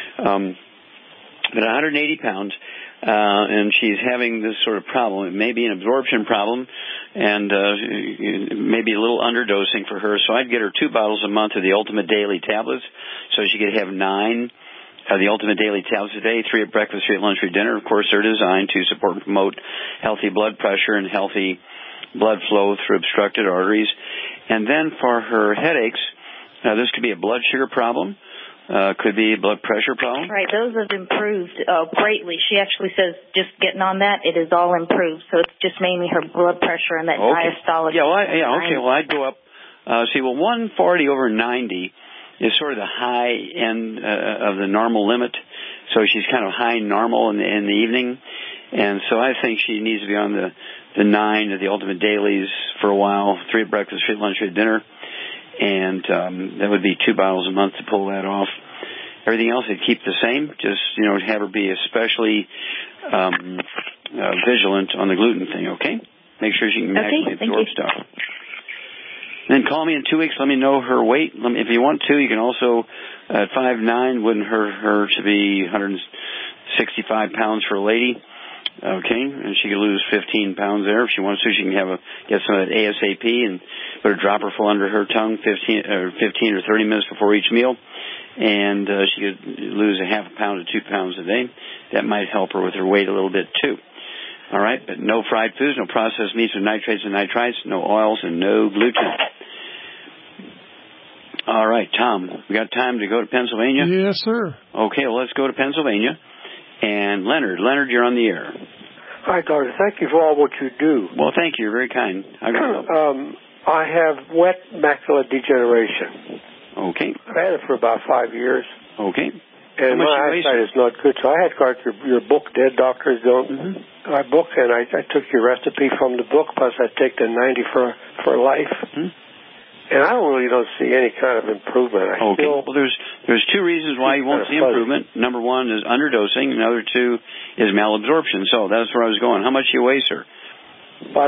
But 180 pounds, and she's having this sort of problem. It may be an absorption problem, and maybe a little underdosing for her. So I'd get her 2 bottles a month of the Ultimate Daily tablets, so she could have 9 of the Ultimate Daily tablets a day, 3 at breakfast, 3 at lunch, 3 at dinner. Of course, they're designed to support and promote healthy blood pressure and healthy blood flow through obstructed arteries. And then for her headaches, this could be a blood sugar problem. Could be a blood pressure problem.
Right, those have improved greatly. She actually says just getting on that, it is all improved. So it's just mainly her blood pressure and that diastolic.
Well, I'd go up. 140 over 90 is sort of the high end of the normal limit. So she's kind of high normal in the evening. And so I think she needs to be on the 9 of the Ultimate Dailies for a while, 3 at breakfast, 3 at lunch, 3 at dinner. And that would be 2 bottles a month to pull that off. Everything else would keep the same. Just, have her be especially vigilant on the gluten thing, okay? Make sure she can actually absorb stuff. Then call me in 2 weeks. Let me know her weight. If you want to, you can also, at 5'9", wouldn't hurt her to be 165 pounds for a lady. Okay, and she could lose 15 pounds there if she wants to. She can get some of that ASAP and put a dropper full under her tongue 15 or 30 minutes before each meal, and she could lose a half a pound to 2 pounds a day. That might help her with her weight a little bit too. All right, but no fried foods, no processed meats with nitrates and nitrites, no oils, and no gluten. All right, Tom, we got time to go to Pennsylvania?
Yes, sir.
Okay, well, let's go to Pennsylvania. And Leonard, you're on the air.
Hi, doctor. Thank you for all what you do.
Well, thank you. You're very kind.
I have wet macular degeneration.
Okay.
I've had it for about 5 years.
Okay.
And my eyesight is not good. So I had got your book, Dead Doctors Don't. My book, and I took your recipe from the book, plus I take the 90 for life. And I really don't see any kind of improvement.
Well, there's 2 reasons why you won't see improvement. Number 1 is underdosing. Number 2 is malabsorption. So that's where I was going. How much do you weigh, sir?
About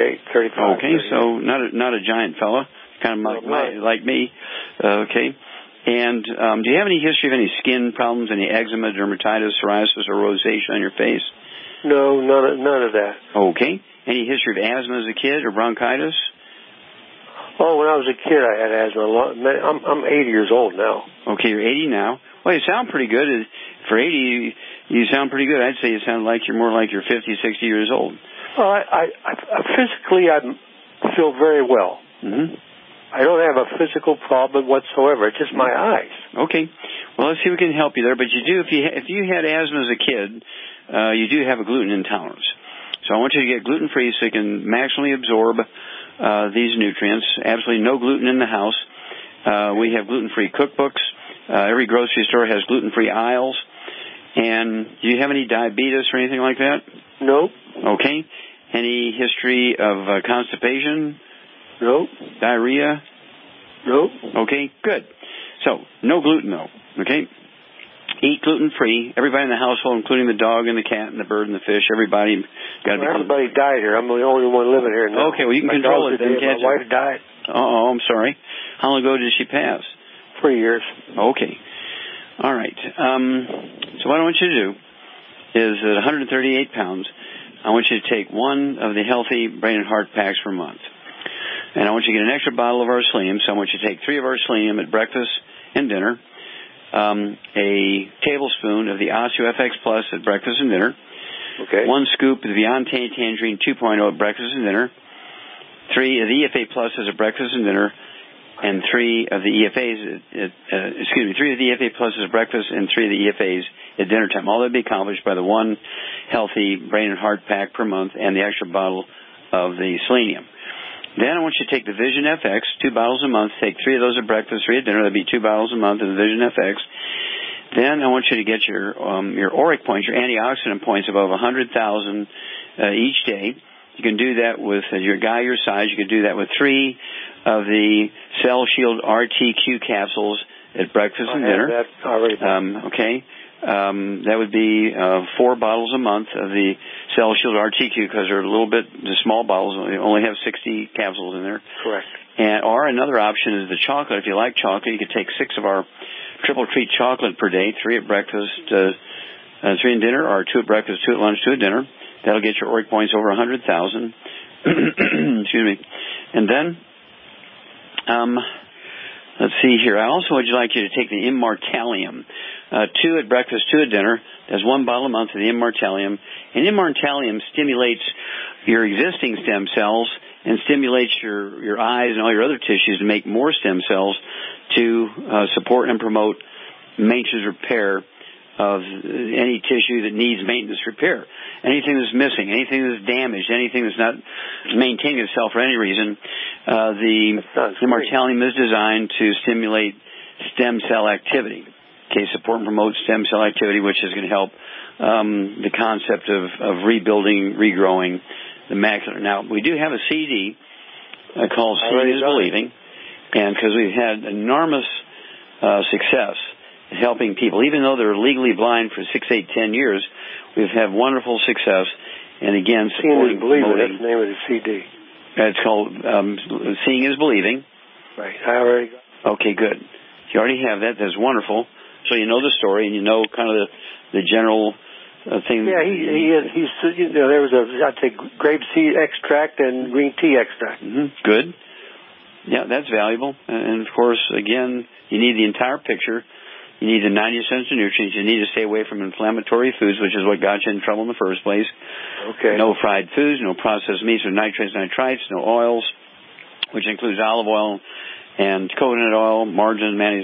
35.
Okay, so not a giant fella, kind of like me. Okay. And do you have any history of any skin problems, any eczema, dermatitis, psoriasis, or rosacea on your face?
No, none of that.
Okay. Any history of asthma as a kid or bronchitis?
Oh, when I was a kid, I had asthma. I'm 80 years old now.
Okay, you're 80 now. Well, you sound pretty good. For 80, you sound pretty good. I'd say you sound like you're more like you're 50, 60 years old.
Well, I physically, I feel very well.
Mm-hmm.
I don't have a physical problem whatsoever. It's just my eyes.
Okay. Well, let's see if we can help you there. But you do, if you had asthma as a kid, you do have a gluten intolerance. So I want you to get gluten-free so you can maximally absorb these nutrients. Absolutely no gluten in the house. We have gluten-free cookbooks. Every grocery store has gluten-free aisles. And do you have any diabetes or anything like that?
Nope.
Okay. Any history of constipation?
Nope.
Diarrhea?
Nope.
Okay, good. So, no gluten, though. Okay? Eat gluten-free. Everybody in the household, including the dog and the cat and the bird and the fish, everybody got to be gluten-free.
Everybody died here. I'm the only one living here now.
Okay, well, you can control it then, can't you?
My wife died.
Oh, I'm sorry. How long ago did she pass?
3 years.
Okay. All right. So what I want you to do is at 138 pounds, I want you to take one of the healthy brain and heart packs per month. And I want you to get an extra bottle of our selenium. So I want you to take 3 of our selenium at breakfast and dinner, a tablespoon of the OsteoFX Plus at breakfast and dinner,
okay.
1 scoop of the Beyond Tangerine 2.0 at breakfast and dinner, 3 of the EFA Pluses at breakfast and dinner, and 3 of the EFAs, 3 of the EFA Pluses at breakfast and 3 of the EFAs at dinner time. All that would be accomplished by the 1 healthy brain and heart pack per month and the extra bottle of the selenium. Then I want you to take the Vision FX, 2 bottles a month. Take 3 of those at breakfast, 3 at dinner. That'd be 2 bottles a month of the Vision FX. Then I want you to get your ORIC points, your antioxidant points above 100,000 each day. You can do that with your guy your size. You can do that with 3 of the Cell Shield RTQ capsules at breakfast and dinner.
I have that already.
Okay. That would be 4 bottles a month of the Cell Shield RTQ because they're a little bit, the small bottles only have 60 capsules in there.
Correct.
Or another option is the chocolate. If you like chocolate, you could take 6 of our triple treat chocolate per day, 3 at breakfast, 3 at dinner, or 2 at breakfast, 2 at lunch, 2 at dinner. That'll get your ORIC points over 100,000. Excuse me. And then, let's see here. I also would like you to take the Immortalium. 2 at breakfast, 2 at dinner. There's 1 bottle a month of the Immortalium. And Immortalium stimulates your existing stem cells and stimulates your eyes and all your other tissues to make more stem cells to support and promote maintenance repair of any tissue that needs maintenance repair. Anything that's missing, anything that's damaged, anything that's not maintaining itself for any reason, the Immortalium is designed to stimulate stem cell activity. Okay, support and promote stem cell activity, which is going to help the concept of rebuilding, regrowing the macula. Now, we do have a CD called Seeing is Believing, and because we've had enormous success helping people, even though they're legally blind for 6, 8, 10 years, we've had wonderful success. And again, supporting, promoting.
That's the name of the CD.
It's called Seeing is Believing.
Right. I already got it.
Okay, good. You already have that. That's wonderful. So you know the story and you know kind of the general thing.
Yeah, he's there was I'd say grape seed extract and green tea extract.
Mm-hmm. Good. Yeah, that's valuable. And of course, again, you need the entire picture. You need the 90 essential nutrients. You need to stay away from inflammatory foods, which is what got you in trouble in the first place.
Okay.
No fried foods, no processed meats or nitrates, nitrites, no oils, which includes olive oil and coconut oil, margarine, mayonnaise,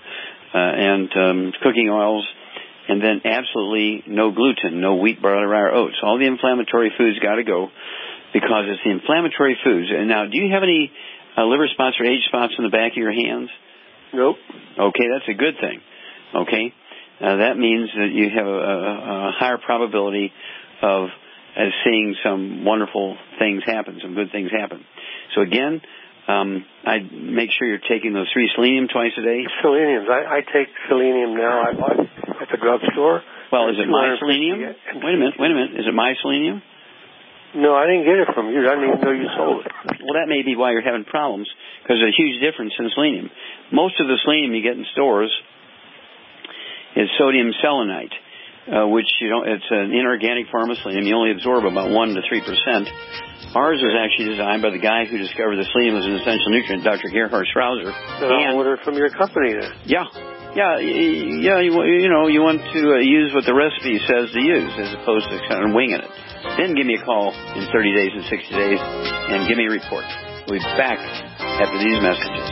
and cooking oils. And then absolutely no gluten, no wheat, barley, rye, or oats. All the inflammatory foods got to go because it's the inflammatory foods. And now, do you have any liver spots or age spots in the back of your hands?
Nope.
Okay, that's a good thing. Okay, that means that you have a higher probability of seeing some wonderful things happen, some good things happen. So again, I'd make sure you're taking those 3 selenium twice a day.
Seleniums. I take selenium now. I bought it at the drugstore.
Well, is it my selenium? Wait a minute. Is it my selenium?
No, I didn't get it from you. I didn't even know you sold it.
Well, that may be why you're having problems, because there's a huge difference in selenium. Most of the selenium you get in stores is sodium selenite, which it's an inorganic form of selenium. You only absorb about 1 to 3%. Ours was actually designed by the guy who discovered the selenium as an essential nutrient, Dr. Gerhard Strauser.
Then I'll order it from your company then.
Yeah. You want to use what the recipe says to use as opposed to kind of winging it. Then give me a call in 30 days and 60 days and give me a report. We'll be back after these messages.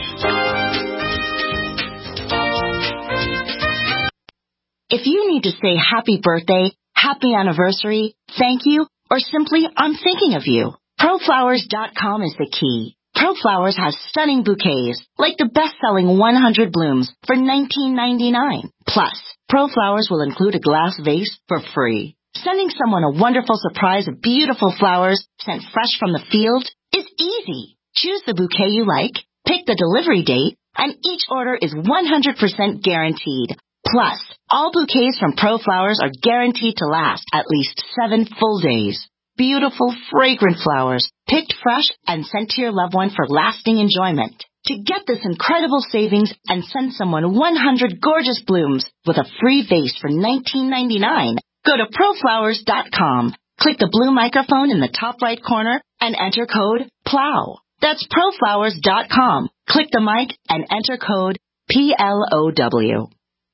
If you need to say happy birthday, happy anniversary, thank you, or simply I'm thinking of you, ProFlowers.com is the key. ProFlowers has stunning bouquets, like the best-selling 100 blooms for $19.99. Plus, ProFlowers will include a glass vase for free. Sending someone a wonderful surprise of beautiful flowers sent fresh from the field is easy. Choose the bouquet you like, pick the delivery date, and each order is 100% guaranteed. Plus, all bouquets from ProFlowers are guaranteed to last at least 7 full days. Beautiful, fragrant flowers, picked fresh and sent to your loved one for lasting enjoyment. To get this incredible savings and send someone 100 gorgeous blooms with a free vase for $19.99, go to ProFlowers.com. Click the blue microphone in the top right corner and enter code PLOW. That's ProFlowers.com. Click the mic and enter code PLOW.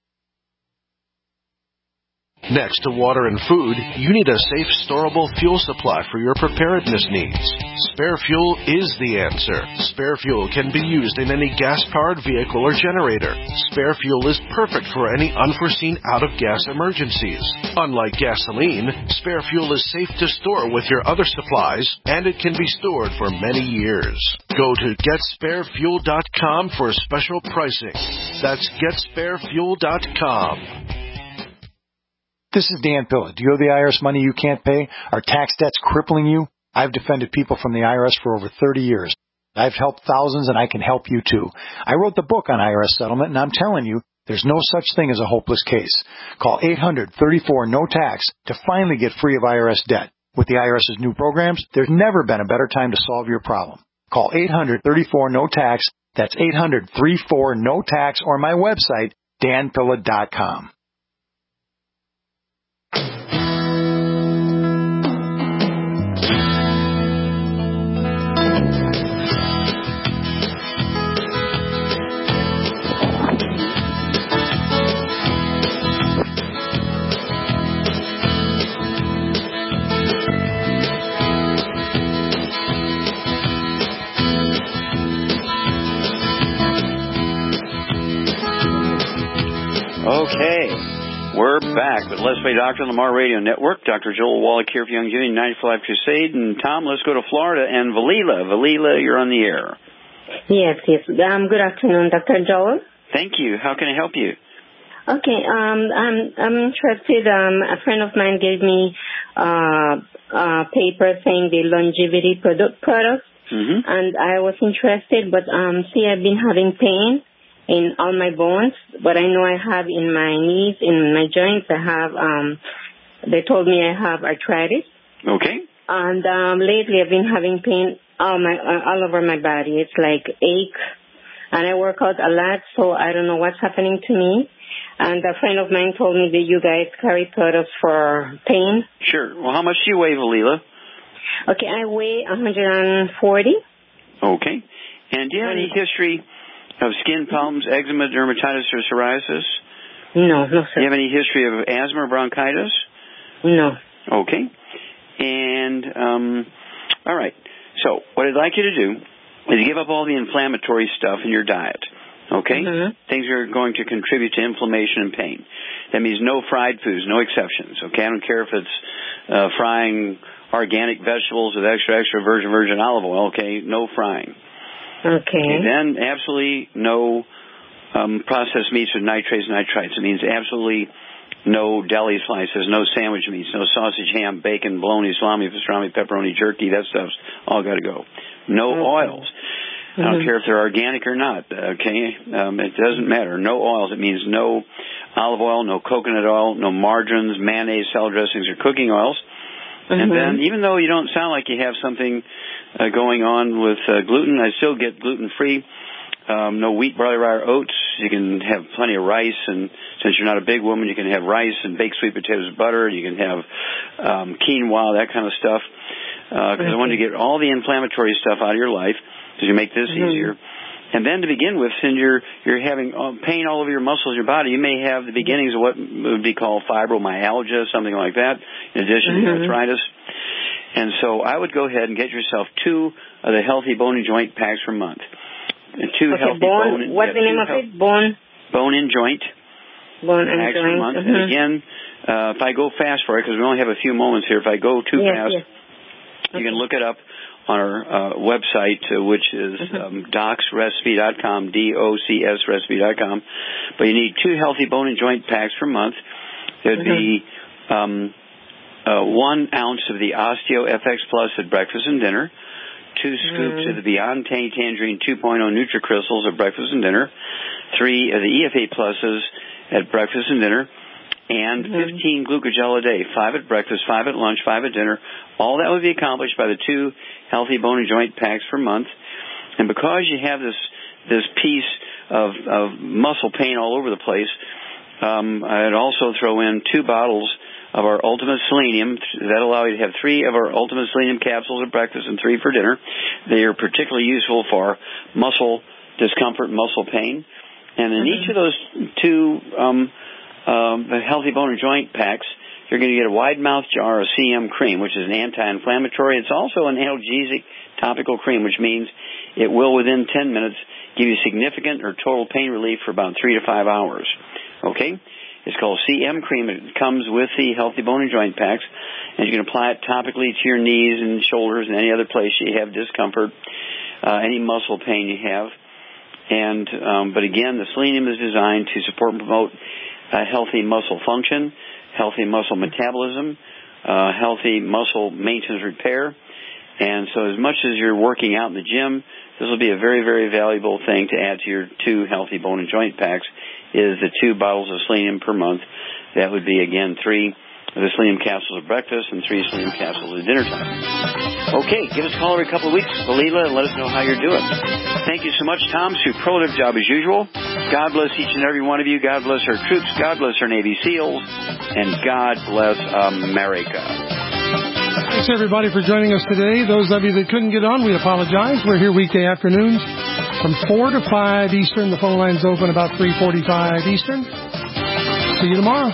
Next to water and food, you need a safe, storable fuel supply for your preparedness needs. Spare Fuel is the answer. Spare Fuel can be used in any gas-powered vehicle or generator. Spare Fuel is perfect for any unforeseen out-of-gas emergencies. Unlike gasoline, Spare Fuel is safe to store with your other supplies, and it can be stored for many years. Go to GetSpareFuel.com for special pricing. That's GetSpareFuel.com.
This is Dan Pilla. Do you owe the IRS money you can't pay? Are tax debts crippling you? I've defended people from the IRS for over 30 years. I've helped thousands, and I can help you too. I wrote the book on IRS settlement, and I'm telling you, there's no such thing as a hopeless case. Call 800-34-NO-TAX to finally get free of IRS debt. With the IRS's new programs, there's never been a better time to solve your problem. Call 800-34-NO-TAX. That's 800-34-NO-TAX, or my website, danpilla.com.
Okay, we're back with Let's Play Doctor on the Lamar Radio Network. Dr. Joel Wallach here for Young Jimmy, 95 Crusade. And Tom, let's go to Florida and Valila. Valila, you're on the air.
Yes. Good afternoon, Dr. Joel.
Thank you. How can I help you?
Okay, I'm interested. A friend of mine gave me a paper saying the longevity products, and I was interested, but I've been having pain in all my bones, but I know I have in my knees, in my joints, I have, they told me I have arthritis.
Okay.
And lately I've been having pain all over my body. It's like ache, and I work out a lot, so I don't know what's happening to me. And a friend of mine told me that you guys carry products for pain.
Sure. Well, how much do you weigh, Valila?
Okay, I weigh 140.
Okay. And do you have any history of skin problems, eczema, dermatitis, or psoriasis?
No, sir.
Do you have any history of asthma or bronchitis?
No.
Okay. And, all right. So what I'd like you to do is give up all the inflammatory stuff in your diet. Okay? Things are going to contribute to inflammation and pain. That means no fried foods, no exceptions. Okay? I don't care if it's frying organic vegetables with extra virgin olive oil. Okay? No frying.
Okay.
Then absolutely no processed meats with nitrates and nitrites. It means absolutely no deli slices, no sandwich meats, no sausage, ham, bacon, bologna, salami, pastrami, pepperoni, jerky. That stuff's all got to go. No oils. I don't care if they're organic or not. Okay, it doesn't matter. No oils. It means no olive oil, no coconut oil, no margarines, mayonnaise, salad dressings, or cooking oils. And then, even though you don't sound like you have something going on with gluten, I still get gluten-free. No wheat, barley, rye, or oats. You can have plenty of rice, and since you're not a big woman, you can have rice and baked sweet potatoes with butter. You can have quinoa, that kind of stuff. Because I want to get all the inflammatory stuff out of your life, because you make this easier. And then to begin with, since you're having pain all over your muscles, your body, you may have the beginnings of what would be called fibromyalgia, something like that, in addition to arthritis. And so I would go ahead and get yourself 2 of the Healthy Bone and Joint packs per month. And 2 healthy bone.
What's the name of it? Bone
and Joint.
Bone and
packs
Joint.
per month. And again, if I go fast for it, because we only have a few moments here, if I go too fast, you can look it up on our website, which is docsrecipe.com, DOCS-recipe.com. But you need 2 Healthy Bone and Joint packs per month. There'd be 1 ounce of the Osteo FX Plus at breakfast and dinner, 2 scoops of the Beyond Tangerine 2.0 NutriCrystals at breakfast and dinner, 3 of the EFA Pluses at breakfast and dinner, and 15 glucogel a day, 5 at breakfast, 5 at lunch, 5 at dinner. All that would be accomplished by the 2 Healthy Bone and Joint packs per month. And because you have this piece of muscle pain all over the place, I'd also throw in 2 bottles of our Ultimate Selenium. That'll allow you to have 3 of our Ultimate Selenium capsules at breakfast and 3 for dinner. They are particularly useful for muscle discomfort, muscle pain. And in each of those 2 the Healthy Bone and Joint packs, you're going to get a wide-mouth jar of CM cream, which is an anti-inflammatory. It's also an analgesic topical cream, which means it will, within 10 minutes, give you significant or total pain relief for about 3 to 5 hours. Okay? It's called CM cream. It comes with the Healthy Bone and Joint packs, and you can apply it topically to your knees and shoulders and any other place you have discomfort, any muscle pain you have. And but again, the selenium is designed to support and promote healthy muscle function, healthy muscle metabolism, healthy muscle maintenance repair. And so as much as you're working out in the gym, this will be a very, very valuable thing to add to your 2 Healthy Bone and Joint packs, is the 2 bottles of selenium per month. That would be, again, 3 of the selenium capsules at breakfast and 3 selenium capsules at dinner time. Okay, give us a call every couple of weeks, Leela, and let us know how you're doing. Thank you so much, Tom. Superlative job as usual. God bless each and every one of you. God bless our troops. God bless our Navy SEALs. And God bless America.
Thanks, everybody, for joining us today. Those of you that couldn't get on, we apologize. We're here weekday afternoons from 4 to 5 Eastern. The phone line's open about 3:45 Eastern. See you tomorrow.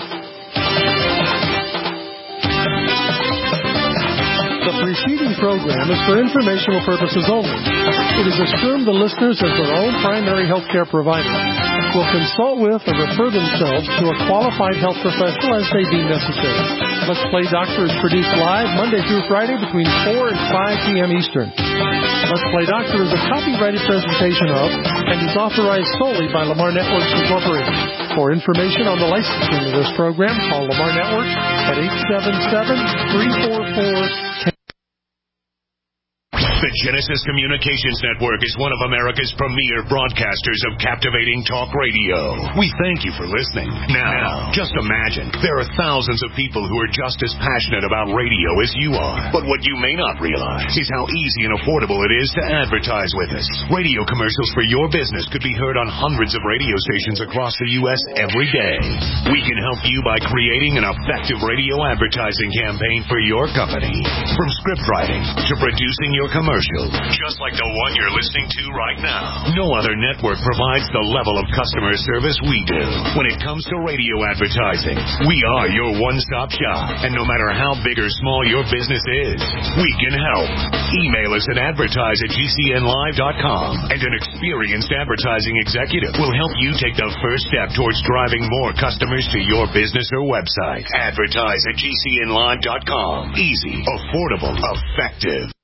The preceding program is for informational purposes only. It is assumed the listeners, as their own primary health care provider, will consult with or refer themselves to a qualified health professional as they deem necessary. Let's Play Doctor is produced live Monday through Friday between 4 and 5 p.m. Eastern. Let's Play Doctor is a copyrighted presentation of and is authorized solely by Lamar Networks Incorporated. For information on the licensing of this program, call Lamar Networks at 877-344-10.
The Genesis Communications Network is one of America's premier broadcasters of captivating talk radio. We thank you for listening. Now, just imagine, there are thousands of people who are just as passionate about radio as you are. But what you may not realize is how easy and affordable it is to advertise with us. Radio commercials for your business could be heard on hundreds of radio stations across the U.S. every day. We can help you by creating an effective radio advertising campaign for your company. From script writing to producing your commercial, just like the one you're listening to right now. No other network provides the level of customer service we do. When it comes to radio advertising, we are your one-stop shop. And no matter how big or small your business is, we can help. Email us at advertise@gcnlive.com, and an experienced advertising executive will help you take the first step towards driving more customers to your business or website. Advertise@gcnlive.com. Easy, affordable, effective.